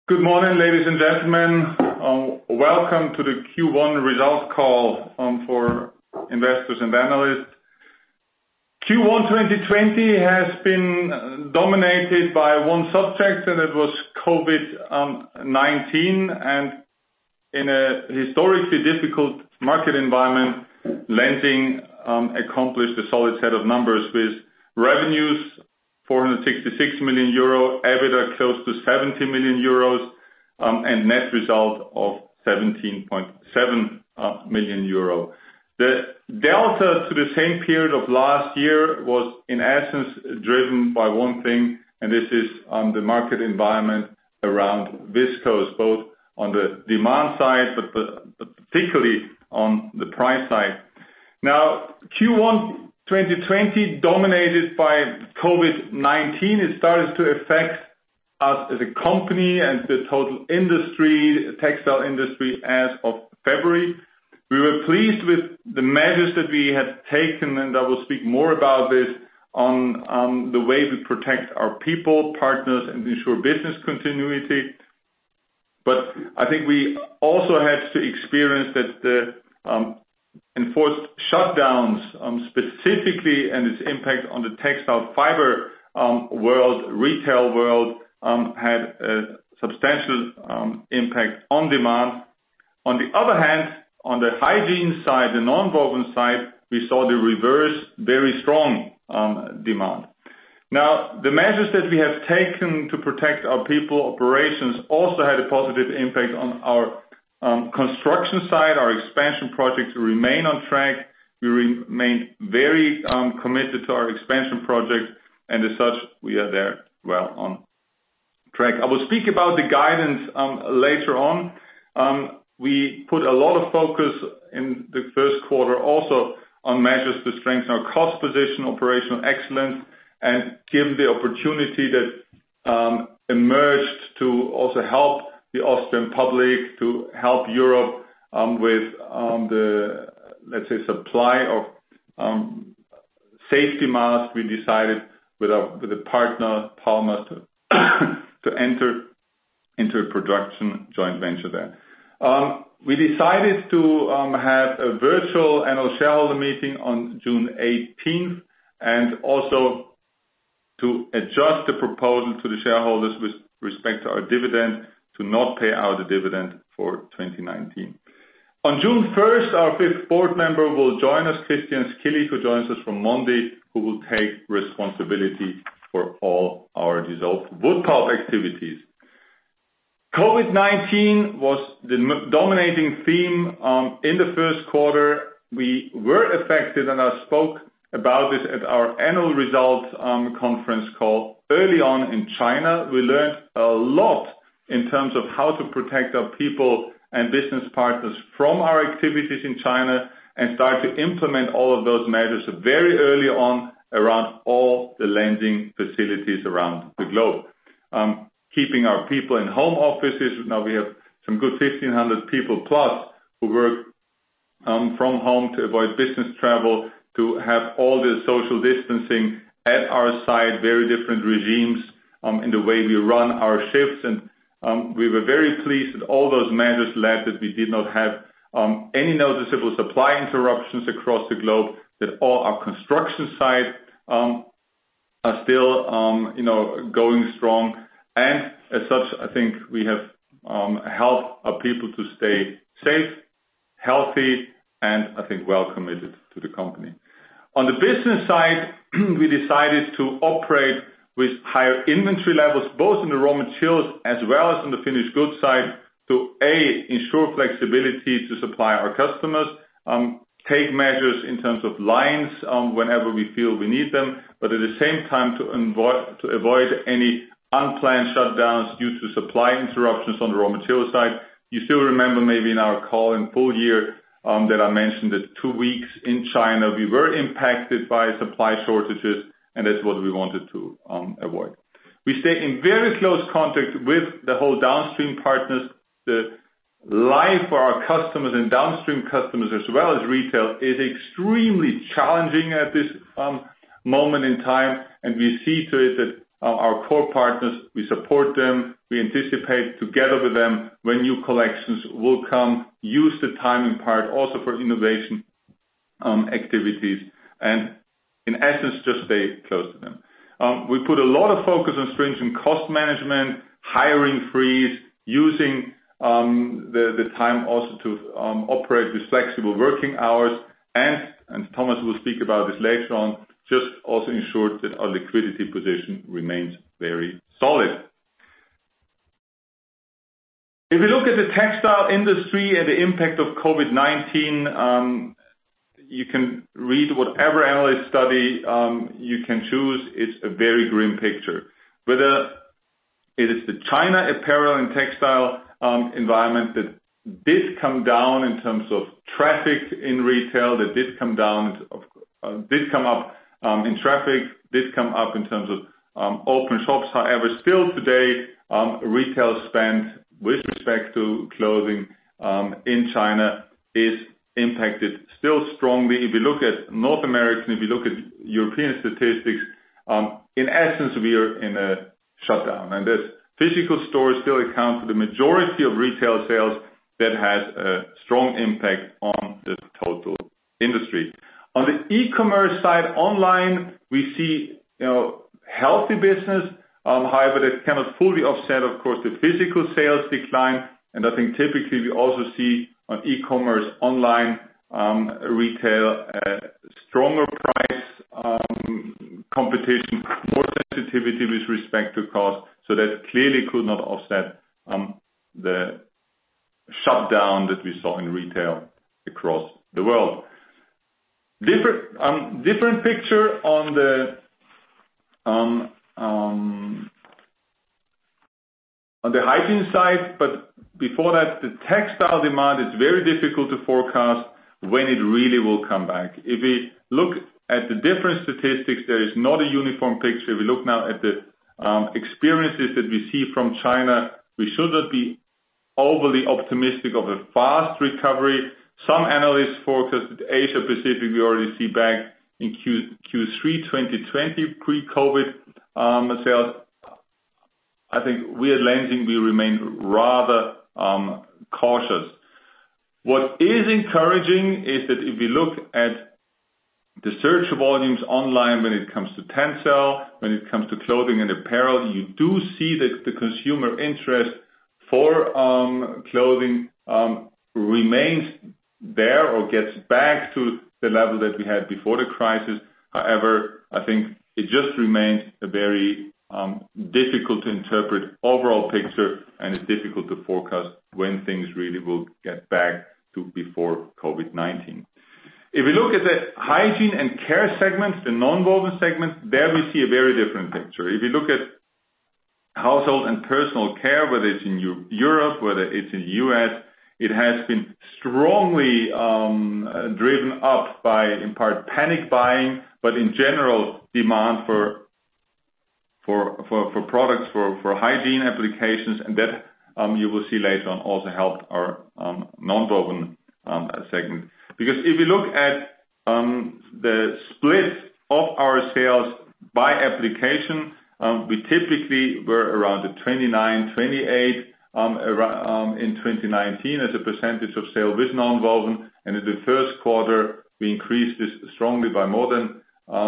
Good morning, ladies and gentlemen. Welcome to the Q1 results call for investors and analysts. Q1 2020 has been dominated by one subject, and it was COVID-19. And in a historically difficult market environment, Lenzing accomplished a solid set of numbers with revenues 466 million euro, EBITDA close to 70 million euros, and net result of 17.7 million euro. The delta to the same period of last year was in essence driven by one thing, and this is the market environment around viscose, both on the demand side, but particularly on the price side. Now, Q1 2020 dominated by COVID-19. It started to affect us as a company and the total industry, textile industry, as of February. We were pleased with the measures that we had taken, and I will speak more about this on the way we protect our people, partners, and ensure business continuity. But I think we also had to experience that the enforced shutdowns, specifically, and its impact on the textile fiber world, retail world, had a substantial impact on demand. On the other hand, on the hygiene side, the non-woven side, we saw the reverse, very strong demand. Now, the measures that we have taken to protect our people, operations, also had a positive impact on our construction side. Our expansion projects remain on track. We remain very committed to our expansion projects, and as such, we are there well on track. I will speak about the guidance later on. We put a lot of focus in the first quarter also on measures to strengthen our cost position, operational excellence, and give the opportunity that emerged to also help the Austrian public, to help Europe with the, let's say, supply of safety masks. We decided with a partner, Palmer, to enter into a production joint venture there. We decided to have a virtual annual shareholder meeting on June 18th, and also to adjust the proposal to the shareholders with respect to our dividend, to not pay out a dividend for 2019. On June 1st, our fifth board member will join us, Christian Skilly, who joins us from Mondi, who will take responsibility for all our dissolved wood pulp activities. COVID-19 was the dominating theme in the first quarter. We were affected, and I spoke about this at our annual results conference call early on in China. We learned a lot in terms of how to protect our people and business partners from our activities in China, and start to implement all of those measures very early on around all the Lenzing facilities around the globe. Keeping our people in home offices. Now we have some good 1,500 people plus who work from home to avoid business travel, to have all the social distancing at our site, very different regimes in the way we run our shifts. And we were very pleased that all those measures led that we did not have any noticeable supply interruptions across the globe, that all our construction sites are still going strong. And as such, I think we have helped our people to stay safe, healthy, and I think well committed to the company. On the business side, we decided to operate with higher inventory levels, both in the raw materials as well as on the finished goods side, to ensure flexibility to supply our customers, take measures in terms of lines whenever we feel we need them, but at the same time to avoid any unplanned shutdowns due to supply interruptions on the raw material side. You still remember maybe in our call in full year that I mentioned that 2 weeks in China we were impacted by supply shortages, and that's what we wanted to avoid. We stay in very close contact with the whole downstream partners. The life for our customers and downstream customers as well as retail is extremely challenging at this moment in time, and we see to it that our core partners, we support them, We anticipate together with them when new collections will come, use the timing part also for innovation activities, and in essence, just stay close to them. We put a lot of focus on stringent cost management, hiring freeze, using the time also to operate with flexible working hours, and Thomas will speak about this later on, just also ensured that our liquidity position remains very solid. If we look at the textile industry and the impact of COVID-19, you can read whatever analyst study you can choose. It's a very grim picture. Whether it is the China apparel and textile environment that did come down in terms of traffic in retail, that did come up in traffic, did come up in terms of open shops. However, still today, retail spend with respect to clothing in China is impacted still strongly. If you look at North American, if you look at European statistics, in essence, we are in a shutdown. And this physical stores still account for the majority of retail sales. That has a strong impact on the total industry. On the e-commerce side, online, we see healthy business. However, that cannot fully offset, of course, the physical sales decline. And I think typically we also see on e-commerce online retail stronger price competition, more sensitivity with respect to cost. So that clearly could not offset the shutdown that we saw in retail across the world. Different picture on the hygiene side, but before that, the textile demand is very difficult to forecast when it really will come back. If we look at the different statistics, there is not a uniform picture. If we look now at the experiences that we see from China, we should not be overly optimistic of a fast recovery. Some analysts forecast that Asia Pacific we already see back in Q3 2020 pre-COVID sales. I think we at Lenzing, we remain rather cautious. What is encouraging is that if we look at the search volumes online when it comes to Tencel, when it comes to clothing and apparel, you do see that the consumer interest for clothing remains there or gets back to the level that we had before the crisis. However, I think it just remains a very difficult to interpret overall picture, and it's difficult to forecast when things really will get back to before COVID-19. If we look at the hygiene and care segments, the non-woven segments, there we see a very different picture. If you look at household and personal care, whether it's in Europe, whether it's in the US, it has been strongly driven up by, in part, panic buying, but in general, demand for products for hygiene applications, and that you will see later on also helped our non-woven segment. Because if you look at the split of our sales by application, we typically were around the 29-28 in 2019 as a percentage of sale with non-woven, and in the first quarter we increased this strongly by more than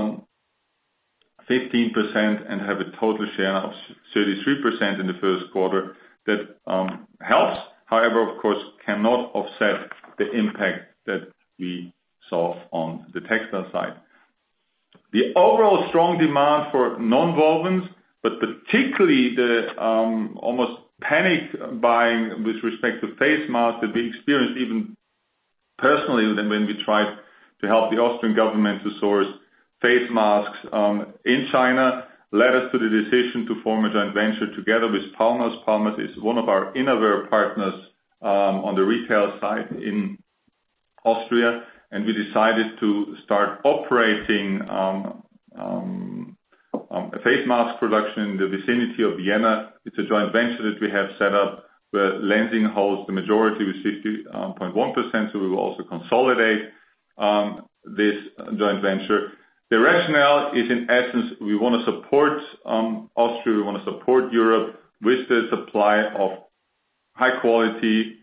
15% and have a total share of 33% in the first quarter. That helps, however, of course, cannot offset the impact that we saw on the textile side. The overall strong demand for non-wovens, but particularly the almost panic buying with respect to face masks that we experienced even personally when we tried to help the Austrian government to source face masks in China, led us to the decision to form a joint venture together with Palmas. Palmas is one of our innerwear partners on the retail side in Austria, and we decided to start operating a face mask production in the vicinity of Vienna. It's a joint venture that we have set up where Lenzing holds the majority with 50.1%, so we will also consolidate this joint venture. The rationale is, in essence, we want to support Austria, we want to support Europe with the supply of high quality,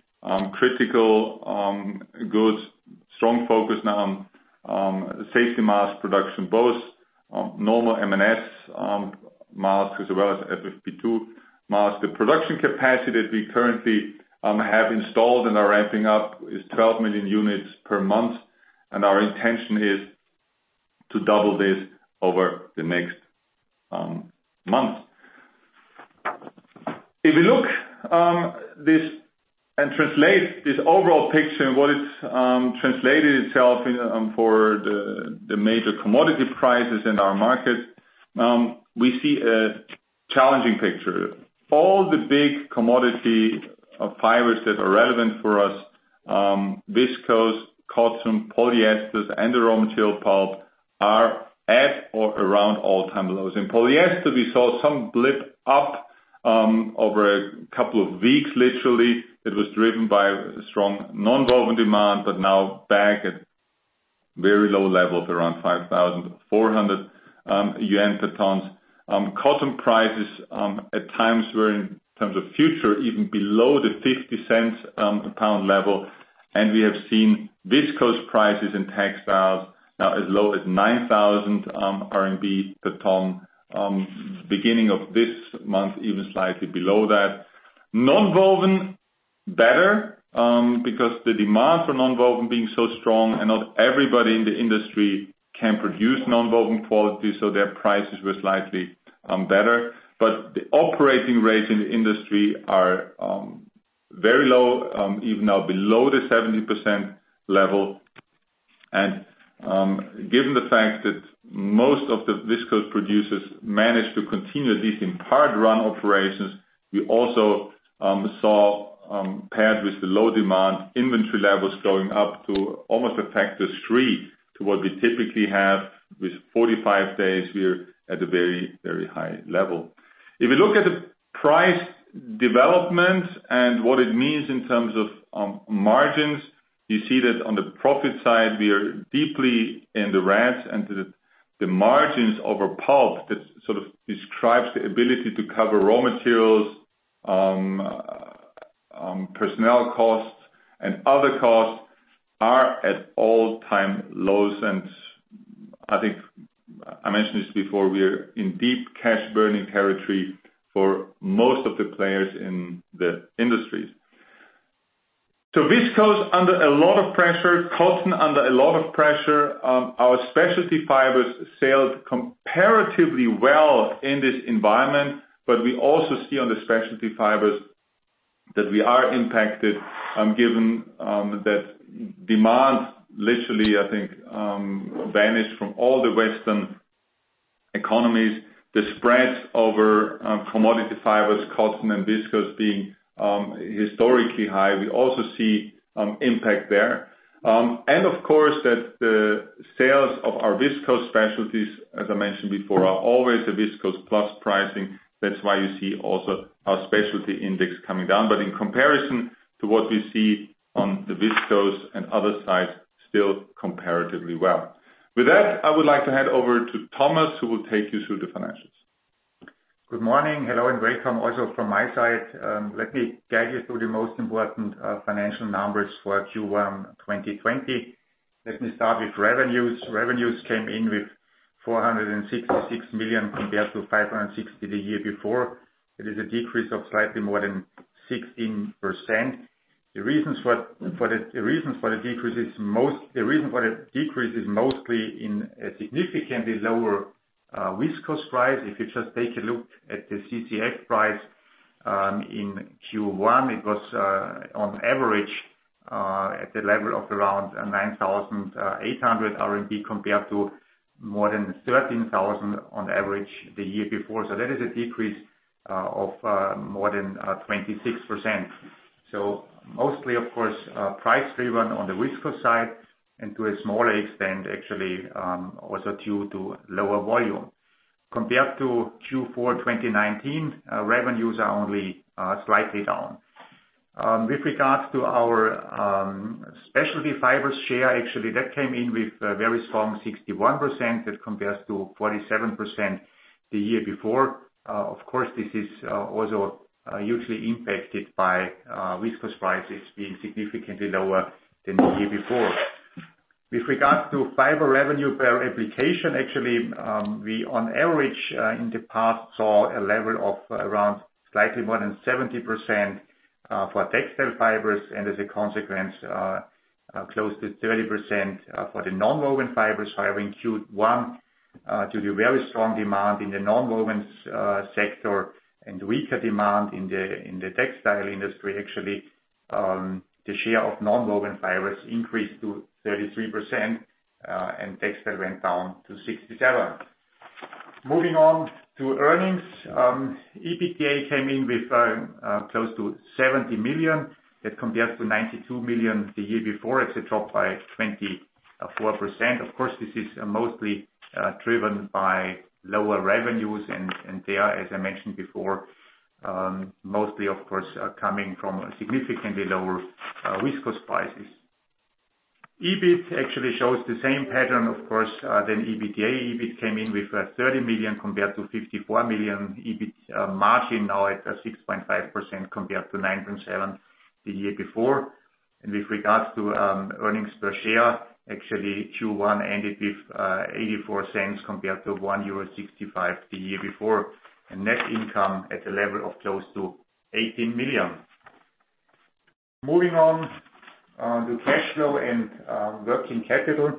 critical goods, strong focus now on safety mask production, both normal M&S masks as well as FFP2 masks. The production capacity that we currently have installed and are ramping up is 12 million units per month, and our intention is to double this over the next month. If we look this and translate this overall picture and what it's translated itself in for the major commodity prices in our market, we see a challenging picture. All the big commodity fibers that are relevant for us, viscose, cotton, polyesters, and the raw material pulp, are at or around all-time lows. In polyester, we saw some blip up over a couple of weeks, literally. It was driven by strong non-woven demand, but now back at very low levels, around 5,400 yuan per ton. Cotton prices at times were, in terms of future, even below the 50 cents a pound level, and we have seen viscose prices in textiles now as low as 9,000 RMB per ton. Beginning of this month, even slightly below that. Non-woven, better, because the demand for non-woven being so strong, and not everybody in the industry can produce non-woven quality, so their prices were slightly better. But the operating rates in the industry are very low, even now below the 70% level. And given the fact that most of the viscose producers managed to continue, at least in part, run operations, we also saw, paired with the low demand, inventory levels going up to almost a factor 3 to what we typically have. With 45 days, we're at a very, very high level. If you look at the price development and what it means in terms of margins, you see that on the profit side, we are deeply in the red, and the margins over pulp that sort of describes the ability to cover raw materials, personnel costs, and other costs are at all-time lows. And I think I mentioned this before, we are in deep cash burning territory for most of the players in the industries. So viscose under a lot of pressure, cotton under a lot of pressure. Our specialty fibers sailed comparatively well in this environment, but we also see on the specialty fibers that we are impacted, given that demand literally, I think, vanished from all the Western economies. The spreads over commodity fibers, cotton and viscose being historically high, we also see impact there. And of course that the sales of our viscose specialties, as I mentioned before, are always a viscose plus pricing. That's why you see also our specialty index coming down. But in comparison to what we see on the viscose and other sides, still comparatively well. With that, I would like to hand over to Thomas, who will take you through the financials. Good morning. Hello and welcome also from my side. Let me guide you through the most important financial numbers for Q1 2020. Let me start with revenues. Revenues came in with 466 million compared to 560 the year before. It is a decrease of slightly more than 16%. The reasons for the decrease is mostly in a significantly lower viscose price. If you just take a look at the CCF price in Q1, it was on average at the level of around 9,800 RMB compared to more than 13,000 on average the year before. So that is a decrease of more than 26%. So mostly, of course, price driven on the viscose side, and to a smaller extent, actually, also due to lower volume. Compared to Q4 2019, revenues are only slightly down. With regards to our specialty fibers share, actually, that came in with a very strong 61%. That compares to 47% the year before. Of course, this is also hugely impacted by viscose prices being significantly lower than the year before. With regards to fiber revenue per application, actually, we on average in the past saw a level of around slightly more than 70% for textile fibers, and as a consequence, close to 30% for the non-woven fibers. However, in Q1, due to very strong demand in the non-woven sector and weaker demand in the textile industry, actually, the share of non-woven fibers increased to 33%, and textile went down to 67%. Moving on to earnings, EBITDA came in with close to 70 million. That compares to 92 million the year before. It's a drop by 24%. Of course, this is mostly driven by lower revenues, and they are, as I mentioned before, mostly, of course, coming from significantly lower viscose prices. EBIT actually shows the same pattern, of course, than EBITDA. EBIT came in with 30 million compared to 54 million. EBIT margin now at 6.5% compared to 9.7% the year before. And with regards to earnings per share, actually Q1 ended with 84 cents compared to 1.65 euro the year before, and net income at a level of close to 18 million. Moving on to cash flow and working capital.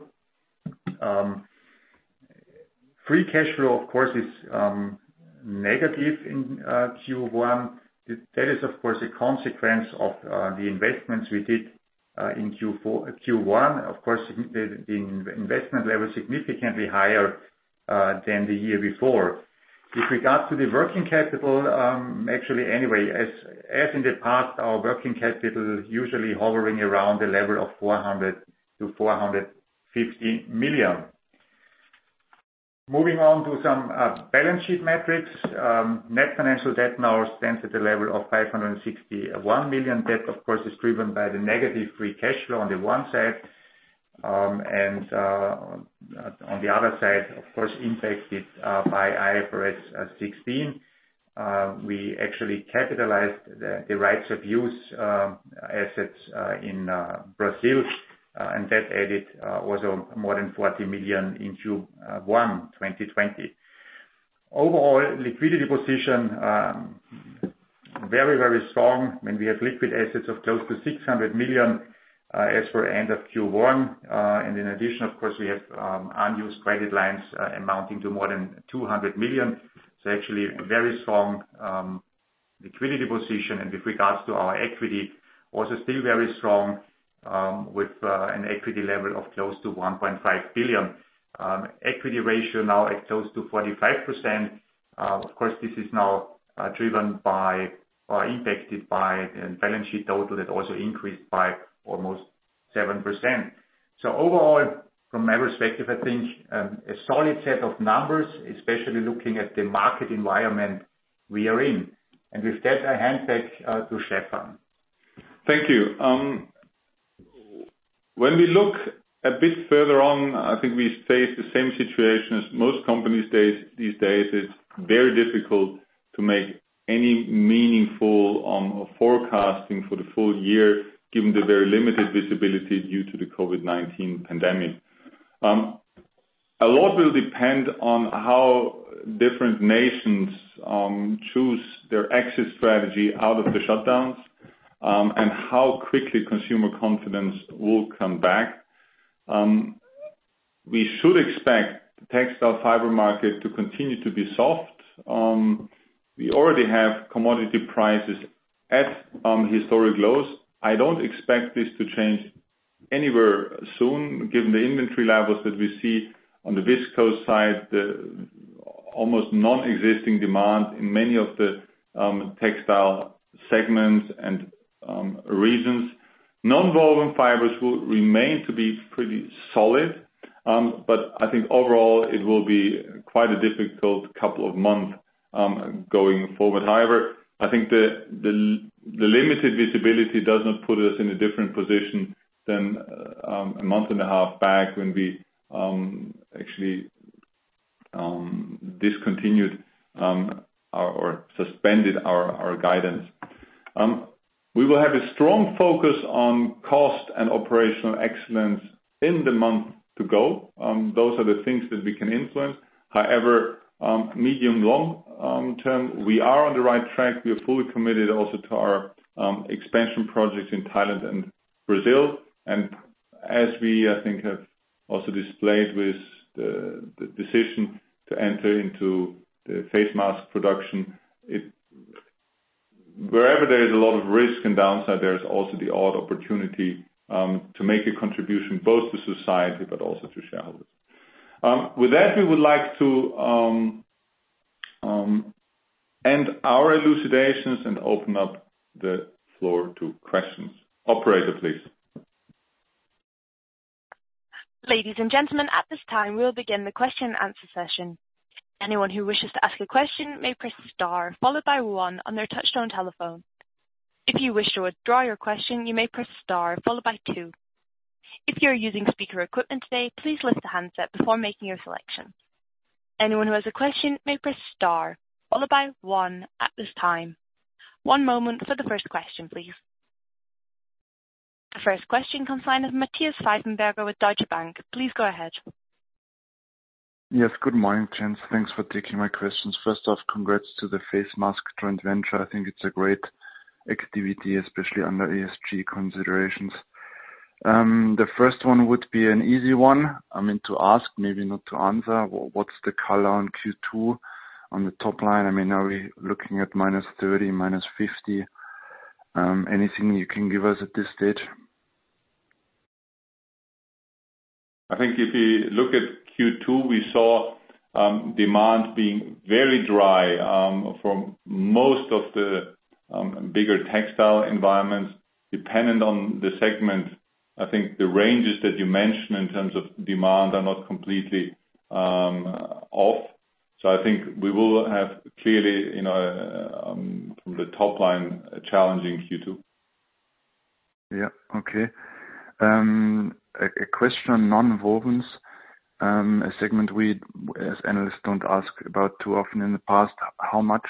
Free cash flow, of course, is negative in Q1. That is, of course, a consequence of the investments we did in Q1. Of course, the investment level is significantly higher than the year before. With regards to the working capital, actually, anyway, as in the past, our working capital usually hovering around the level of 400 to 450 million. Moving on to some balance sheet metrics. Net financial debt now stands at the level of 561 million. That, of course, is driven by the negative free cash flow on the one side, and on the other side, of course, impacted by IFRS 16. We actually capitalized the rights of use assets in Brazil, and that added also more than 40 million in Q1 2020. Overall, liquidity position very, very strong. When we have liquid assets of close to 600 million as per end of Q1, and in addition, of course, we have unused credit lines amounting to more than 200 million. So actually, a very strong liquidity position, and with regards to our equity, also still very strong, with an equity level of close to 1.5 billion. Equity ratio now at close to 45%. Of course, this is now driven by or impacted by the balance sheet total that also increased by almost 7%. So overall, from my perspective, I think a solid set of numbers, especially looking at the market environment we are in. And with that, I hand back to Stephan. Thank you. When we look a bit further on, I think we face the same situation as most companies these days. It's very difficult to make any meaningful forecasting for the full year, given the very limited visibility due to the COVID-19 pandemic. A lot will depend on how different nations choose their exit strategy out of the shutdowns, and how quickly consumer confidence will come back. We should expect the textile fiber market to continue to be soft. We already have commodity prices at historic lows. I don't expect this to change anywhere soon, given the inventory levels that we see on the viscose side, the almost non-existing demand in many of the textile segments and regions. Non-woven fibers will remain to be pretty solid, but I think overall it will be quite a difficult couple of months going forward. However, I think the limited visibility does not put us in a different position than a month and a half back when we actually discontinued or suspended our guidance. We will have a strong focus on cost and operational excellence in the month to go. Those are the things that we can influence. However, medium long term, we are on the right track. We are fully committed also to our expansion projects in Thailand and Brazil. And as we, I think, have also displayed with the decision to enter into the face mask production, wherever there is a lot of risk and downside, there is also the odd opportunity to make a contribution both to society but also to shareholders. With that, we would like to end our elucidations and open up the floor to questions. Operator, please. Ladies and gentlemen, at this time, we'll begin the question and answer session. Anyone who wishes to ask a question may press star followed by 1 on their touchtone telephone. If you wish to withdraw your question, you may press star followed by 2. If you're using speaker equipment today, please lift the handset before making your selection. Anyone who has a question may press star followed by 1 at this time. One moment for the first question, please. The first question comes line of Matthias Pfeifenberger with Deutsche Bank. Please go ahead. Yes, good morning, gents. Thanks for taking my questions. First off, congrats to the face mask joint venture. I think it's a great activity, especially under ESG considerations. The first one would be an easy one. I mean, to ask, maybe not to answer. What's the color on Q2 on the top line? I mean, are we looking at -30, -50? Anything you can give us at this stage? I think if you look at Q2, we saw demand being very dry for most of the bigger textile environments, dependent on the segment. I think the ranges that you mentioned in terms of demand are not completely off. So I think we will have clearly, from the top line, a challenging Q2. Yeah, okay. A question on non-wovens, a segment we, as analysts, don't ask about too often in the past. How much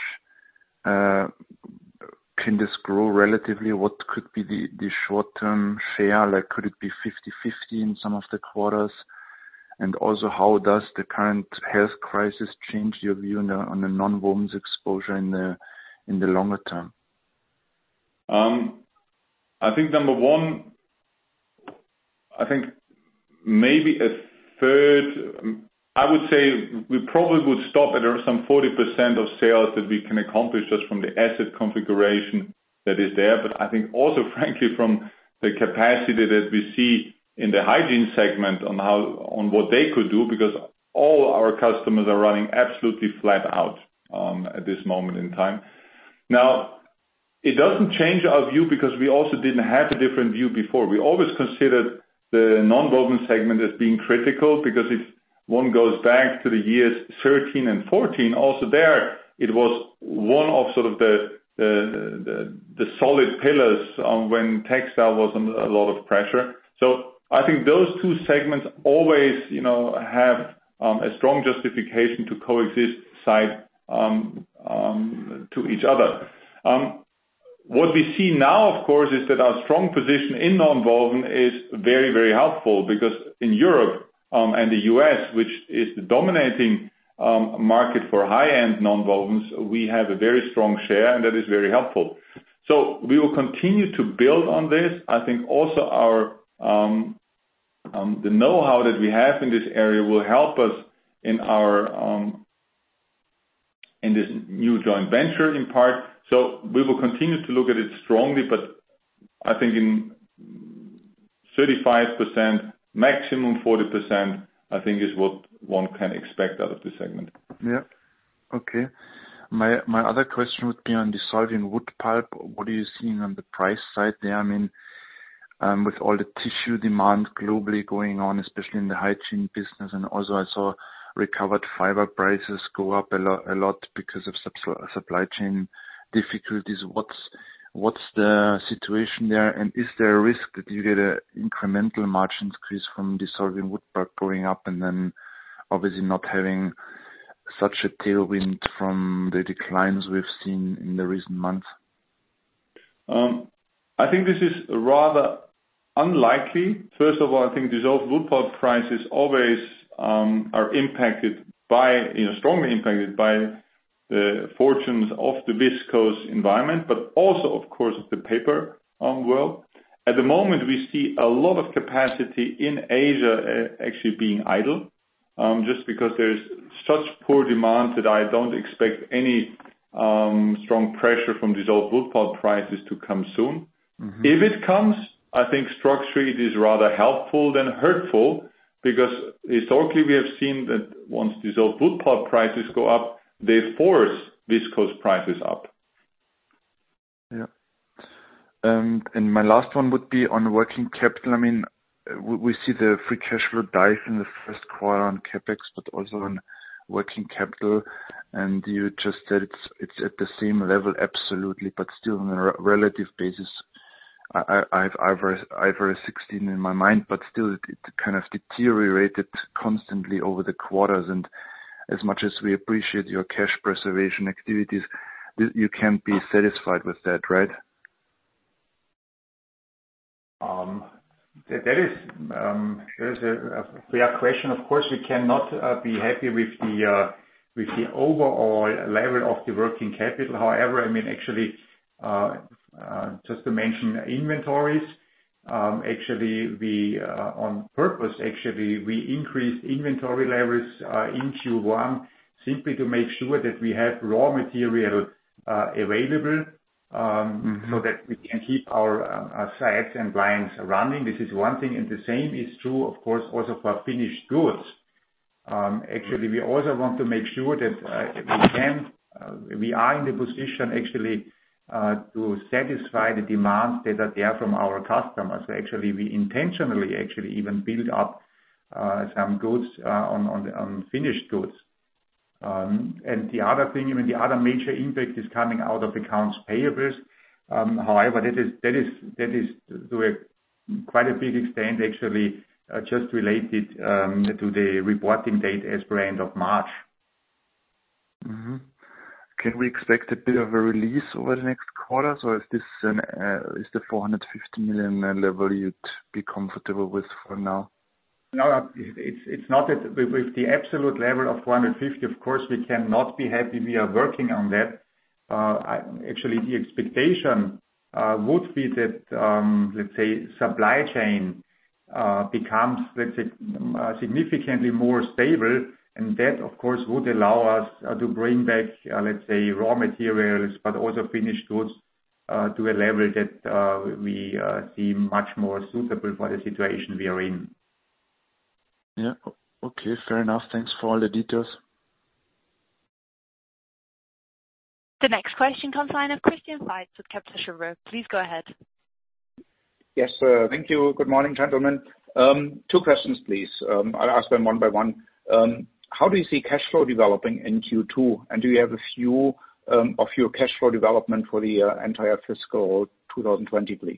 can this grow relatively? What could be the short-term share? Like, could it be 50-50 in some of the quarters? And also, how does the current health crisis change your view on the non-wovens exposure in the longer term? I think number one, I think maybe a third. I would say we probably would stop at some 40% of sales that we can accomplish just from the asset configuration that is there. But I think also, frankly, from the capacity that we see in the hygiene segment on what they could do, because all our customers are running absolutely flat out at this moment in time. Now, it doesn't change our view because we also didn't have a different view before. We always considered the non-woven segment as being critical, because if one goes back to the years 13 and 14, also there it was one of sort of the solid pillars when textile was under a lot of pressure. So I think those two segments always, have a strong justification to coexist side to each other. What we see now, of course, is that our strong position in non-woven is very, very helpful, because in Europe and the US, which is the dominating market for high-end non-wovens, we have a very strong share, and that is very helpful. So we will continue to build on this. I think also our the know-how that we have in this area will help us in our in this new joint venture in part. So we will continue to look at it strongly, but I think in 35%, maximum 40%, I think is what one can expect out of this segment. Yeah. Okay. My other question would be on dissolving wood pulp. What are you seeing on the price side there? I mean, with all the tissue demand globally going on, especially in the hygiene business, and also I saw recovered fiber prices go up a lot because of supply chain difficulties. What's the situation there, and is there a risk that you get an incremental margin increase from dissolving wood pulp going up and then obviously not having such a tailwind from the declines we've seen in the recent months? I think this is rather unlikely. First of all, I think dissolved wood pulp prices always are impacted by, strongly impacted by the fortunes of the viscose environment, but also, of course, the paper world. At the moment, we see a lot of capacity in Asia actually being idle, just because there's such poor demand that I don't expect any strong pressure from dissolved wood pulp prices to come soon. Mm-hmm. If it comes, I think structurally it is rather helpful than hurtful, because historically we have seen that once dissolved wood pulp prices go up, they force viscose prices up. Yeah. And my last one would be on working capital. I mean, we see the free cash flow dive in the first quarter on CapEx, but also on working capital. And you just said it's at the same level, absolutely, but still on a relative basis. I have IFRS 16 in my mind, but still it kind of deteriorated constantly over the quarters. And as much as we appreciate your cash preservation activities, you can't be satisfied with that, right? That is a fair question. Of course, we cannot be happy with the overall level of the working capital. However, I mean, actually, just to mention inventories, actually we on purpose we increased inventory levels in Q1 simply to make sure that we have raw material available. So that we can keep our sites and lines running. This is one thing, and the same is true, of course, also for finished goods. Actually, we also want to make sure that we are in the position actually to satisfy the demands that are there from our customers. So actually, we intentionally even build up some goods on finished goods. And the other thing, I mean, the other major impact is coming out of accounts payables. However, that is to quite a big extent actually just related to the reporting date as per end of March. Mm-hmm. Can we expect a bit of a release over the next quarters, or is this is the 450 million level you'd be comfortable with for now? No, it's not that with the absolute level of 450, of course, we cannot be happy. We are working on that. Actually, the expectation would be that, let's say, supply chain becomes, let's say, significantly more stable. And that, of course, would allow us to bring back, let's say, raw materials, but also finished goods to a level that we see much more suitable for the situation we are in. Yeah. Okay. Fair enough. Thanks for all the details. The next question comes line of Christian Faitz with Kepler Cheuvreux. Please go ahead. Yes, thank you. Good morning, gentlemen. Two questions, please. I'll ask them one by one. How do you see cash flow developing in Q2? And do you have a view of your cash flow development for the entire fiscal 2020, please?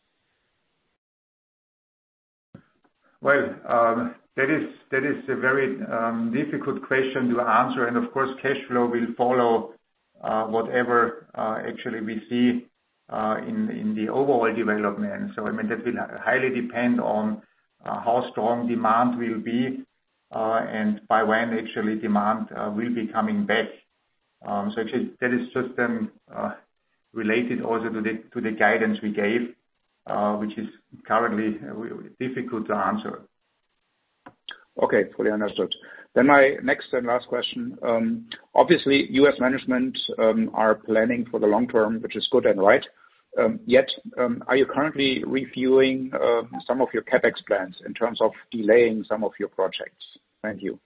Well, that is a very difficult question to answer, and of course, cash flow will follow whatever actually we see in the overall development. So I mean that will highly depend on how strong demand will be and by when actually demand will be coming back. So actually that is just related also to the guidance we gave, which is currently difficult to answer. Okay, fully understood. Then my next and last question. Obviously, U.S. management are planning for the long term, which is good and right. Yet, are you currently reviewing some of your CapEx plans in terms of delaying some of your projects? Thank you.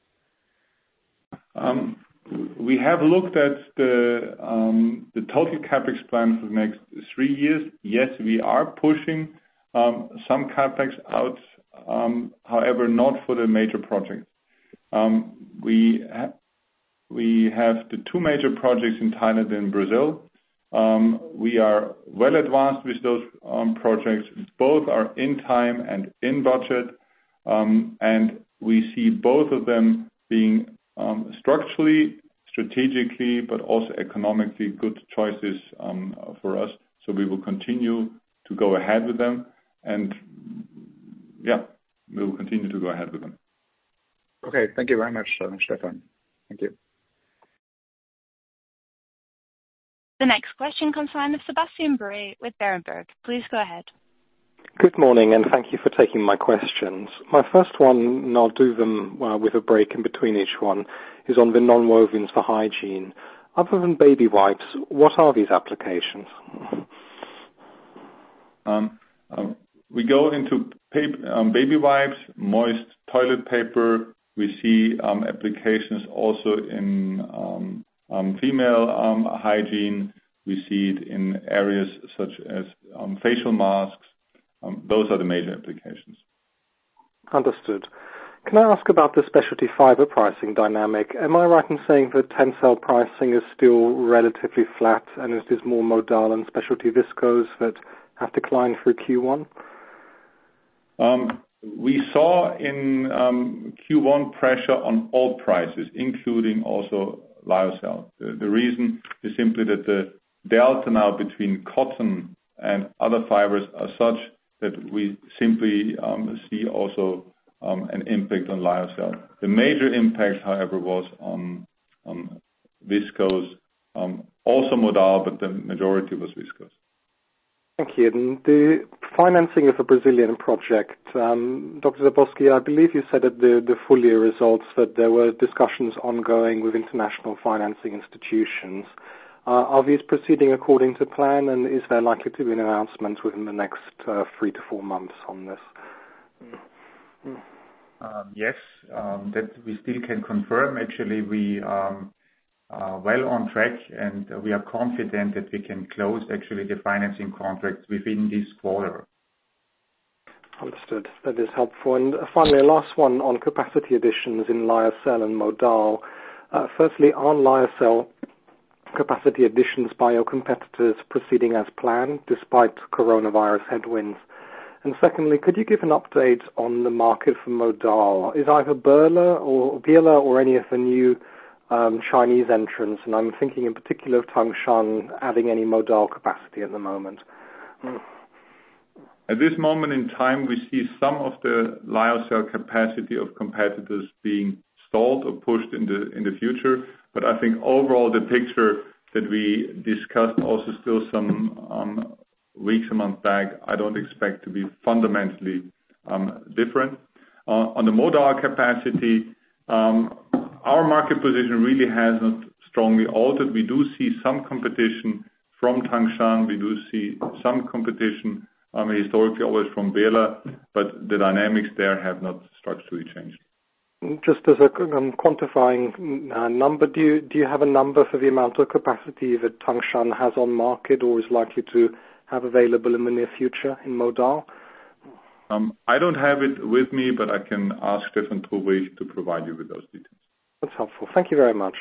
We have looked at the total CapEx plan for the next 3 years. Yes, we are pushing some CapEx out, however, not for the major projects. We have the two major projects in Thailand and Brazil. We are well advanced with those projects. Both are in time and in budget, and we see both of them being structurally, strategically, but also economically good choices for us. So we will continue to go ahead with them, and we will continue to go ahead with them. Okay, thank you very much, Stefan. Thank you. The next question comes from Sebastian Bray with Berenberg. Please go ahead. Good morning, and thank you for taking my questions. My first one, and I'll do them with a break in between each one, is on the nonwovens for hygiene. Other than baby wipes, what are these applications? We go into baby wipes, moist toilet paper. We see applications also in female hygiene. We see it in areas such as facial masks. Those are the major applications. Understood. Can I ask about the specialty fiber pricing dynamic? Am I right in saying that Tencel pricing is still relatively flat and it is more modal and specialty viscose that have declined through Q1? We saw in Q1 pressure on all prices, including also lyocell. The reason is simply that the delta now between cotton and other fibers are such that we simply see also an impact on lyocell. The major impact, however, was on viscose, also modal, but the majority was viscose. Thank you. And the financing of the Brazilian project, Dr. Zabowski, I believe you said at the full year results that there were discussions ongoing with international financing institutions. Are these proceeding according to plan, and is there likely to be an announcement within the next 3 to 4 months on this? Yes, that we still can confirm. Actually, we are well on track, and we are confident that we can close actually the financing contract within this quarter. Understood. That is helpful. And finally, last one on capacity additions in lyocell and modal. Firstly, on lyocell, capacity additions by your competitors proceeding as planned despite coronavirus headwinds? And secondly, could you give an update on the market for modal? Is either Birla or any of the new Chinese entrants, and I'm thinking in particular of Tangshan, adding any modal capacity at the moment? At this moment in time, we see some of the lyocell capacity of competitors being stalled or pushed in the future. But I think overall the picture that we discussed also still some weeks, a month back, I don't expect to be fundamentally different. On the modal capacity, our market position really has not strongly altered. We do see some competition from Tangshan. We do see some competition historically always from Birla, but the dynamics there have not structurally changed. Just as a quantifying number, do you have a number for the amount of capacity that Tangshan has on market or is likely to have available in the near future in modal? I don't have it with me, but I can ask Stefan Trubrig to provide you with those details. That's helpful. Thank you very much.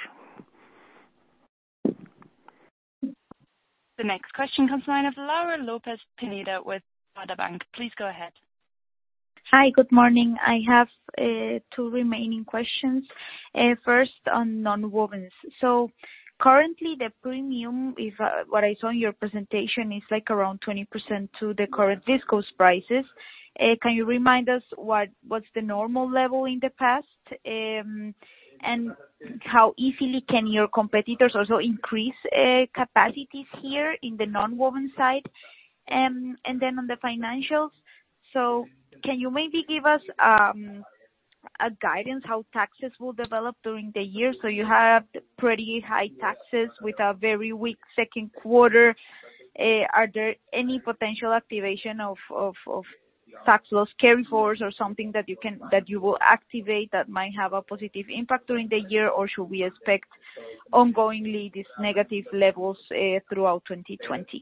The next question comes from the line of Laura Lopez Pineda with Baader Bank. Please go ahead. Hi, good morning. I have 2 remaining questions. First, on nonwovens. So currently, the premium, if what I saw in your presentation, is like around 20% to the current viscose prices. Can you remind us what's the normal level in the past? And how easily can your competitors also increase capacities here in the nonwoven side? And then on the financials, so can you maybe give us a guidance how taxes will develop during the year? So you have pretty high taxes with a very weak second quarter. Are there any potential activation of tax loss carryforwards or something that you will activate that might have a positive impact during the year, or should we expect ongoingly these negative levels throughout 2020?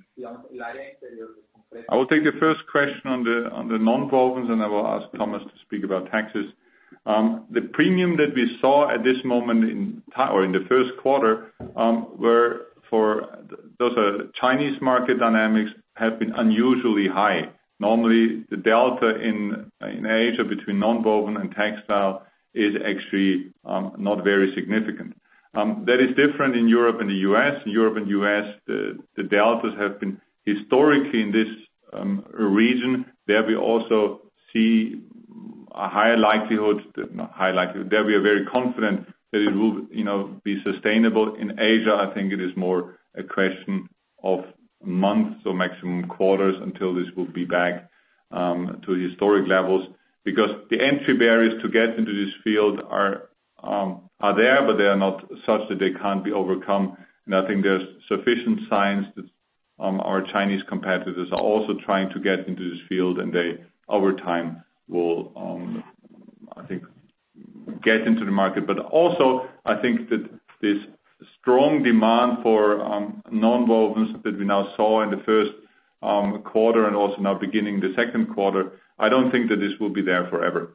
I will take the first question on the nonwovens, and I will ask Thomas to speak about taxes. The premium that we saw at this moment in the first quarter were for those Chinese market dynamics have been unusually high. Normally, the delta in Asia between nonwoven and textile is actually not very significant. That is different in Europe and the US. In Europe and US, the deltas have been historically in this region. There we also see a higher likelihood, not high likelihood, there we are very confident that it will, be sustainable. In Asia, I think it is more a question of months or maximum quarters until this will be back to historic levels, because the entry barriers to get into this field are there, but they are not such that they can't be overcome. And I think there's sufficient signs that our Chinese competitors are also trying to get into this field, and they, over time, will, I think, get into the market. But also, I think that this strong demand for non-wovens that we now saw in the first quarter and also now beginning the second quarter, I don't think that this will be there forever.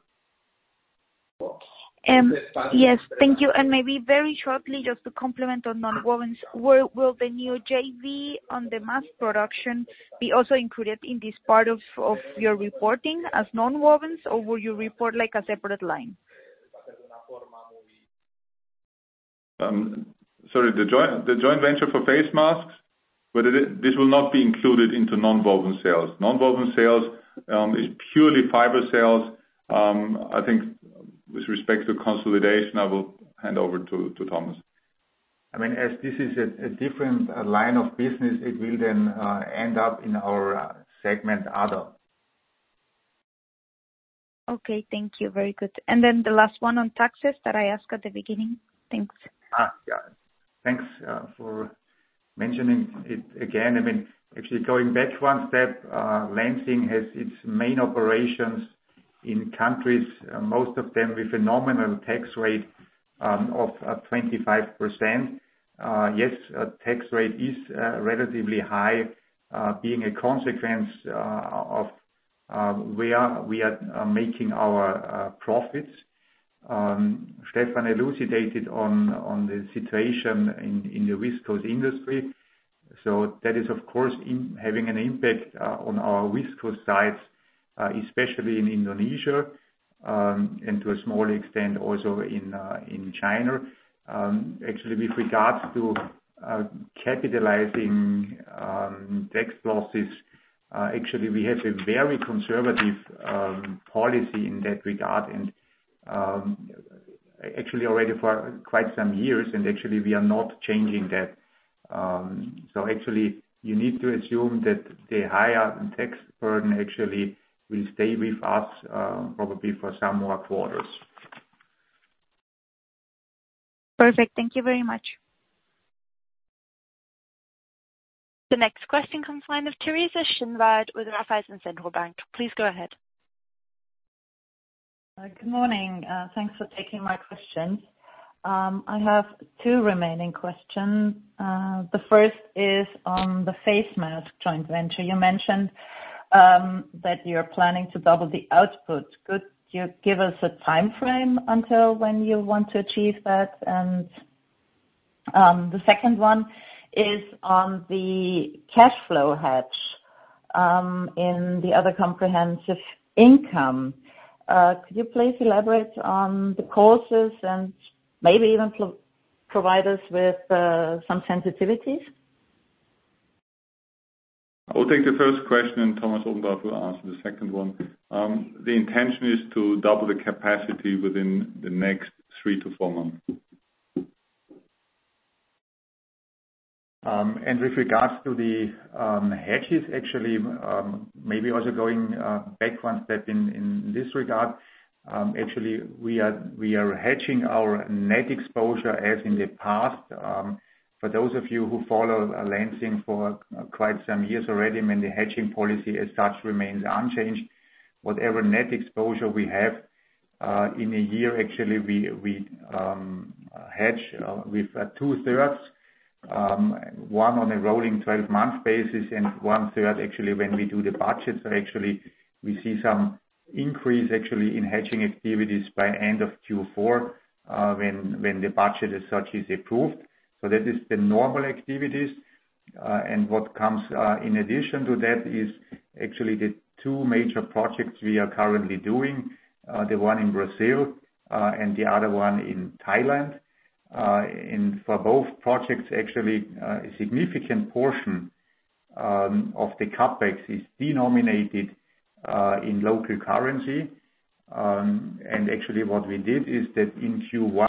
Yes, thank you. And maybe very shortly, just to complement on non-wovens, will the new JV on the mass production be also included in this part of your reporting as non-wovens, or will you report like a separate line? Sorry, the joint venture for face masks, but this will not be included into non-woven sales. Non-woven sales is purely fiber sales. I think with respect to consolidation, I will hand over to Thomas. I mean, as this is a different line of business, it will then end up in our segment other. Okay, thank you. Very good. And then the last one on taxes that I asked at the beginning. Thanks. Yeah. Thanks for mentioning it again. I mean, actually going back one step, Lenzing has its main operations in countries, most of them with a nominal tax rate of 25%. Yes, tax rate is relatively high, being a consequence of where we are making our profits. Stefan elucidated on the situation in the viscose industry. So that is, of course, having an impact on our viscose sites, especially in Indonesia, and to a small extent also in China. Actually, with regards to capitalizing tax losses, actually we have a very conservative policy in that regard, and actually already for quite some years, and actually we are not changing that. So actually you need to assume that the higher tax burden actually will stay with us probably for some more quarters. Perfect. Thank you very much. The next question comes from the line of Teresa Schinwald with Raiffeisen Centrobank. Please go ahead. Good morning. Thanks for taking my questions. I have two remaining questions. The first is on the face mask joint venture. You mentioned that you're planning to double the output. Could you give us a time frame until when you want to achieve that? And the second one is on the cash flow hedge in the other comprehensive income. Could you please elaborate on the causes and maybe even provide us with some sensitivities? I will take the first question, and Thomas Oldendorff will answer the second one. The intention is to double the capacity within the next 3 to 4 months. And with regards to the hedges, actually, maybe also going back one step in this regard, actually we are hedging our net exposure as in the past. For those of you who follow Lenzing for quite some years already, I mean, the hedging policy as such remains unchanged. Whatever net exposure we have in a year, actually we hedge with 2/3. One on a rolling 12-month basis and 1/3 actually when we do the budget. So actually we see some increase actually in hedging activities by end of Q4 when the budget as such is approved. So that is the normal activities. And what comes in addition to that is actually the two major projects we are currently doing. The one in Brazil, and the other one in Thailand. For both projects, actually, a significant portion of the CapEx is denominated in local currency. Actually what we did is that in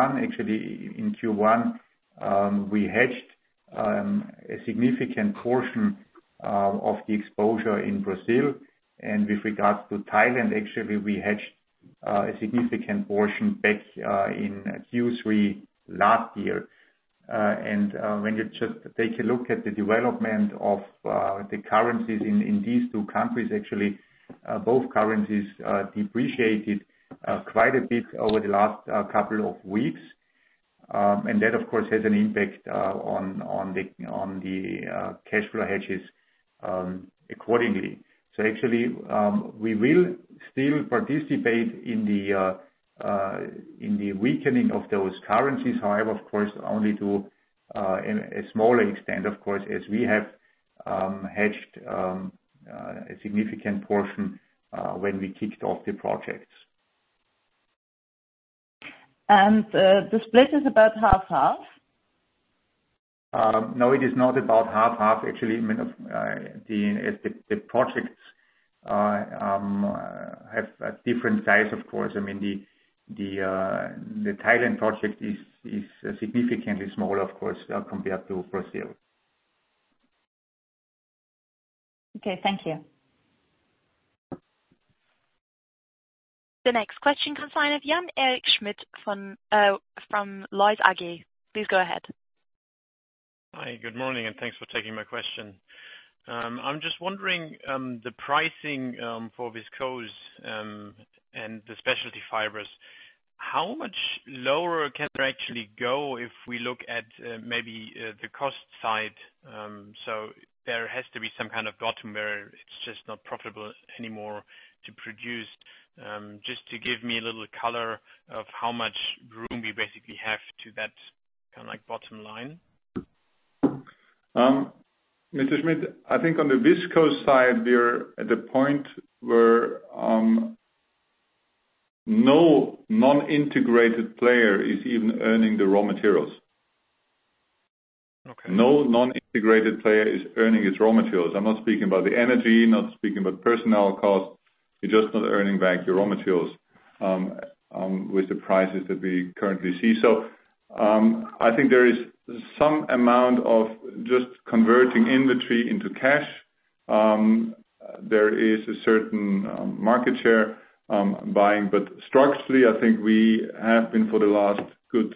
Q1, we hedged a significant portion of the exposure in Brazil. With regards to Thailand, actually, we hedged a significant portion back in Q3 last year. When you just take a look at the development of the currencies in these two countries, actually, both currencies depreciated quite a bit over the last couple of weeks. That, of course, has an impact on the cash flow hedges accordingly. Actually, we will still participate in the weakening of those currencies. However, of course, only to a smaller extent, of course, as we have hedged a significant portion when we kicked off the projects. And the split is about half-half? No, it is not about half-half. Actually, the projects have a different size, of course. I mean, the Thailand project is significantly smaller, of course, compared to Brazil. Okay, thank you. The next question comes from Jan Eric Schmidt from Lloyds AG. Please go ahead. Hi, good morning, and thanks for taking my question. I'm just wondering, the pricing for viscose and the specialty fibers, how much lower can they actually go if we look at maybe the cost side? So there has to be some kind of bottom where it's just not profitable anymore to produce. Just to give me a little color of how much room we basically have to that kind of like bottom line. Mr. Schmidt, I think on the viscose side, we're at the point where no non-integrated player is even earning the raw materials. Okay. No non-integrated player is earning its raw materials. I'm not speaking about the energy, not speaking about personnel costs. You're just not earning back your raw materials with the prices that we currently see. So I think there is some amount of just converting inventory into cash. There is a certain market share buying, but structurally, I think we have been for the last good,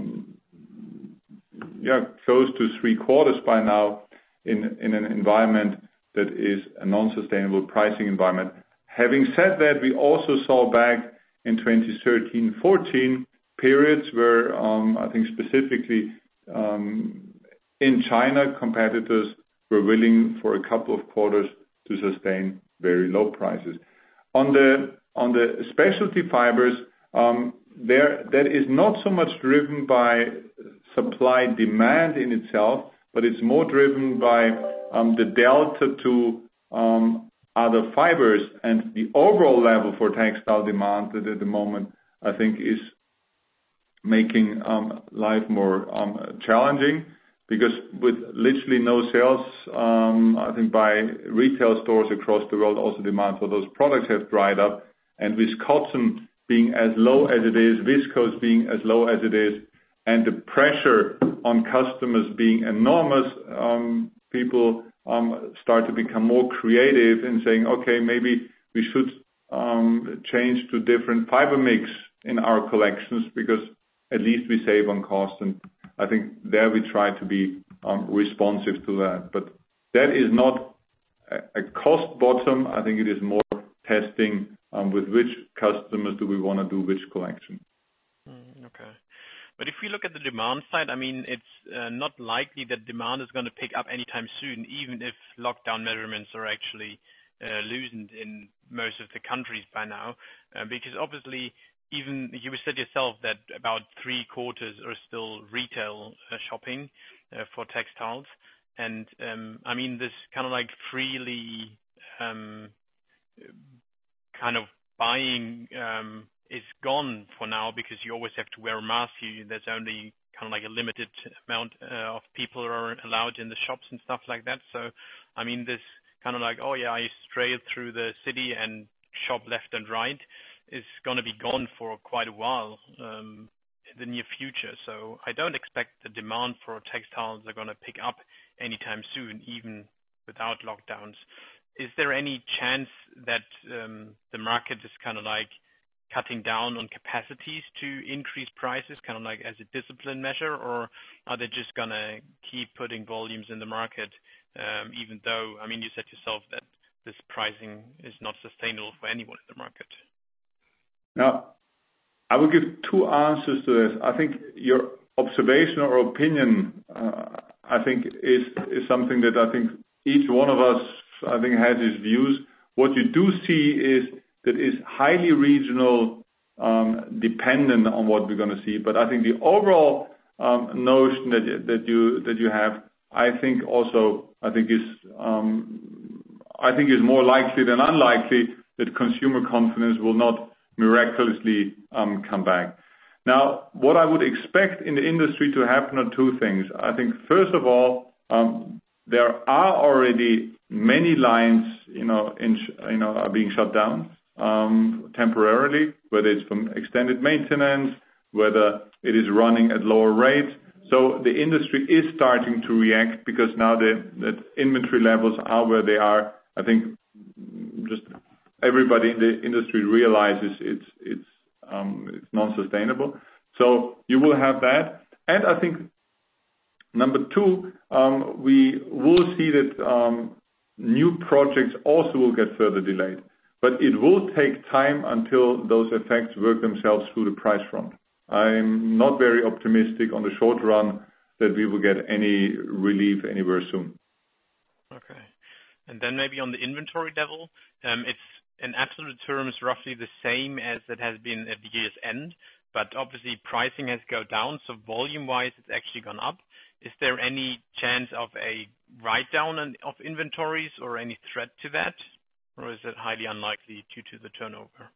close to 3 quarters by now in an environment that is a non-sustainable pricing environment. Having said that, we also saw back in 2013-14 periods where I think specifically in China, competitors were willing for a couple of quarters to sustain very low prices. On the specialty fibers, that is not so much driven by supply demand in itself, but it's more driven by the delta to other fibers, and the overall level for textile demand that at the moment I think is making life more challenging, because with literally no sales, I think by retail stores across the world, also demand for those products have dried up. And with cotton being as low as it is, viscose being as low as it is, and the pressure on customers being enormous, people start to become more creative in saying, okay, maybe we should change to different fiber mix in our collections, because at least we save on cost. And I think there we try to be responsive to that. But that is not a cost bottom. I think it is more testing with which customers do we want to do which collection. Okay. But if we look at the demand side, I mean, it's not likely that demand is going to pick up anytime soon, even if lockdown measurements are actually loosened in most of the countries by now. Because obviously, even you said yourself that about 3/4 are still retail shopping for textiles. And I mean, this kind of like freely kind of buying is gone for now because you always have to wear a mask. There's only kind of like a limited amount of people are allowed in the shops and stuff like that. So, I mean, this kind of like, oh yeah, I stray through the city and shop left and right is going to be gone for quite a while in the near future. So I don't expect the demand for textiles are going to pick up anytime soon, even without lockdowns. Is there any chance that the market is kind of like cutting down on capacities to increase prices, kind of like as a discipline measure, or are they just going to keep putting volumes in the market, even though, I mean, you said yourself that this pricing is not sustainable for anyone in the market? Now, I will give two answers to this. I think your observation or opinion, I think, is something that I think each one of us, I think, has his views. What you do see is that is highly regional, dependent on what we're going to see. But I think the overall notion that you have, I think is more likely than unlikely that consumer confidence will not miraculously come back. Now, what I would expect in the industry to happen are two things. I think first of all, there are already many lines, are being shut down temporarily, whether it's from extended maintenance, whether it is running at lower rates. So the industry is starting to react because now that inventory levels are where they are. I think just everybody in the industry realizes it's non-sustainable. So you will have that, and I think number two, we will see that new projects also will get further delayed. But it will take time until those effects work themselves through the price front. I'm not very optimistic on the short run that we will get any relief anywhere soon. Okay. And then maybe on the inventory level, it's in absolute terms roughly the same as it has been at the year's end, but obviously pricing has gone down, so volume-wise it's actually gone up. Is there any chance of a write-down of inventories or any threat to that? Or is it highly unlikely due to the turnover?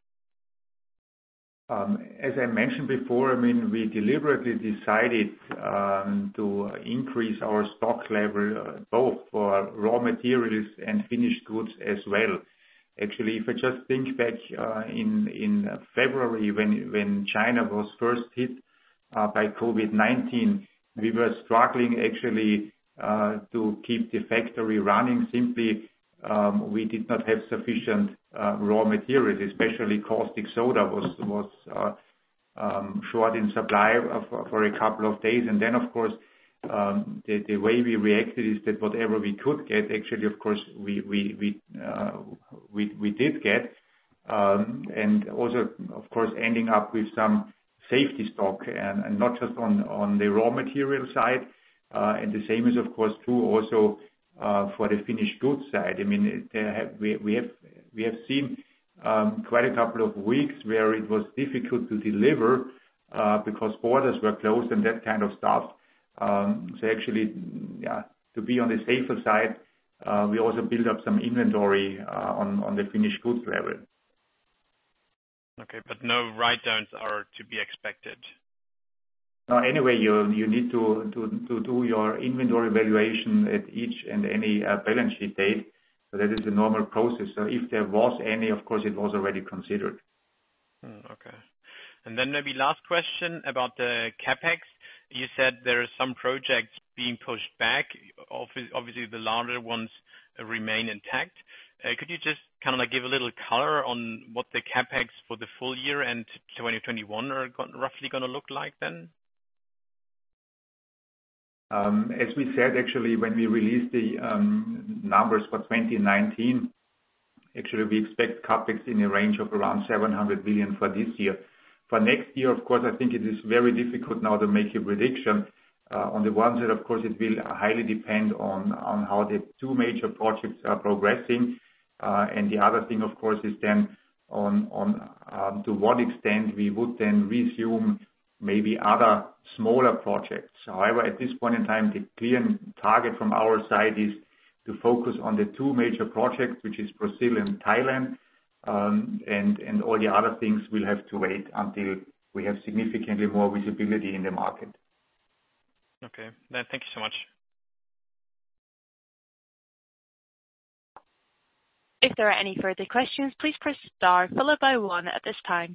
As I mentioned before, I mean, we deliberately decided to increase our stock level both for raw materials and finished goods as well. Actually, if I just think back in February when China was first hit by COVID-19, we were struggling actually to keep the factory running. Simply, we did not have sufficient raw materials, especially caustic soda was short in supply for a couple of days. And then, of course, the way we reacted is that whatever we could get, actually, of course, we did get, and also, of course, ending up with some safety stock and not just on the raw material side. And the same is, of course, true also for the finished goods side. I mean, we have seen quite a couple of weeks where it was difficult to deliver because borders were closed and that kind of stuff. So actually, to be on the safer side, we also build up some inventory on the finished goods level. Okay, but no write-downs are to be expected. No, anyway, you need to do your inventory valuation at each and any balance sheet date. So that is the normal process. So if there was any, of course, it was already considered. Okay. And then maybe last question about the CapEx. You said there are some projects being pushed back. Obviously, the larger ones remain intact. Could you just kind of like give a little color on what the CapEx for the full year and 2021 are roughly going to look like then? As we said, actually, when we released the numbers for 2019, actually we expect CapEx in a range of around 700 million for this year. For next year, of course, I think it is very difficult now to make a prediction. On the one side, of course, it will highly depend on how the two major projects are progressing. And the other thing, of course, is then on to what extent we would then resume maybe other smaller projects. However, at this point in time, the clear target from our side is to focus on the two major projects, which is Brazil and Thailand. and all the other things will have to wait until we have significantly more visibility in the market. Okay. Then thank you so much. If there are any further questions, please press star followed by 1 at this time.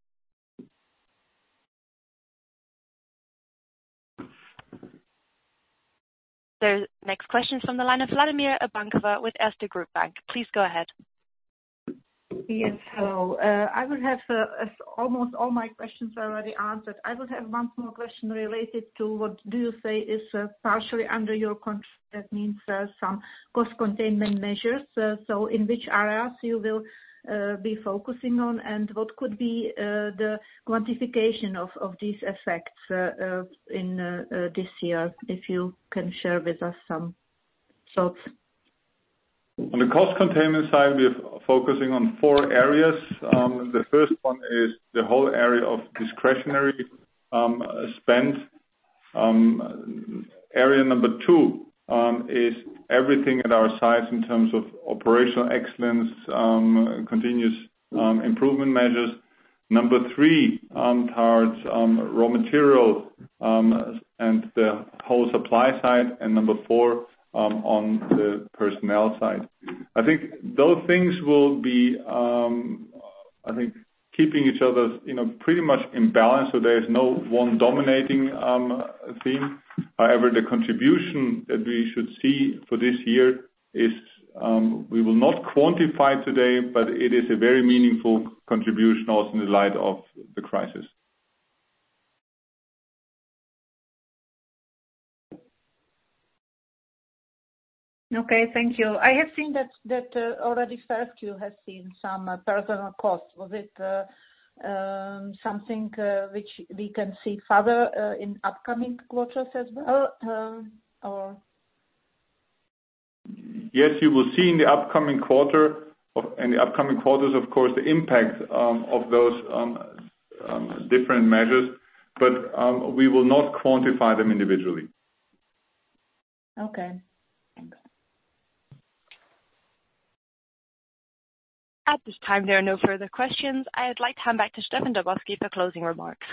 The next question is from the line of Vladimir Urbankova with Erste Group Bank. Please go ahead. Yes, hello. I will have, as almost all my questions are already answered, I will have one more question related to what do you say is partially under your control. That means some cost containment measures. So in which areas you will be focusing on, and what could be the quantification of these effects in this year, if you can share with us some thoughts. On the cost containment side, we are focusing on 4 areas. The first one is the whole area of discretionary spend. Area number 2 is everything at our sites in terms of operational excellence, continuous improvement measures. Number 3 towards raw material and the whole supply side, and number 4 on the personnel side. I think those things will be, keeping each other, pretty much in balance. So there is no one dominating theme. However, the contribution that we should see for this year is, we will not quantify today, but it is a very meaningful contribution also in the light of the crisis. Okay, thank you. I have seen that already first Q has seen some personal costs. Was it something which we can see further in upcoming quarters as well, or? Yes, you will see in the upcoming quarters, of course, the impact of those different measures, but we will not quantify them individually. Okay. Thanks. At this time, there are no further questions. I'd like to hand back to Stefan Dabowski for closing remarks.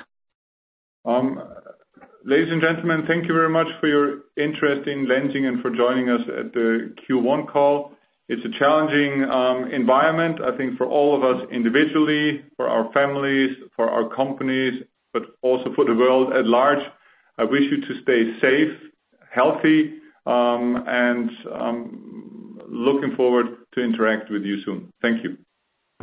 Ladies and gentlemen, thank you very much for your interest in Lenzing and for joining us at the Q1 call. It's a challenging environment, I think, for all of us individually, for our families, for our companies, but also for the world at large. I wish you to stay safe, healthy, and looking forward to interact with you soon. Thank you.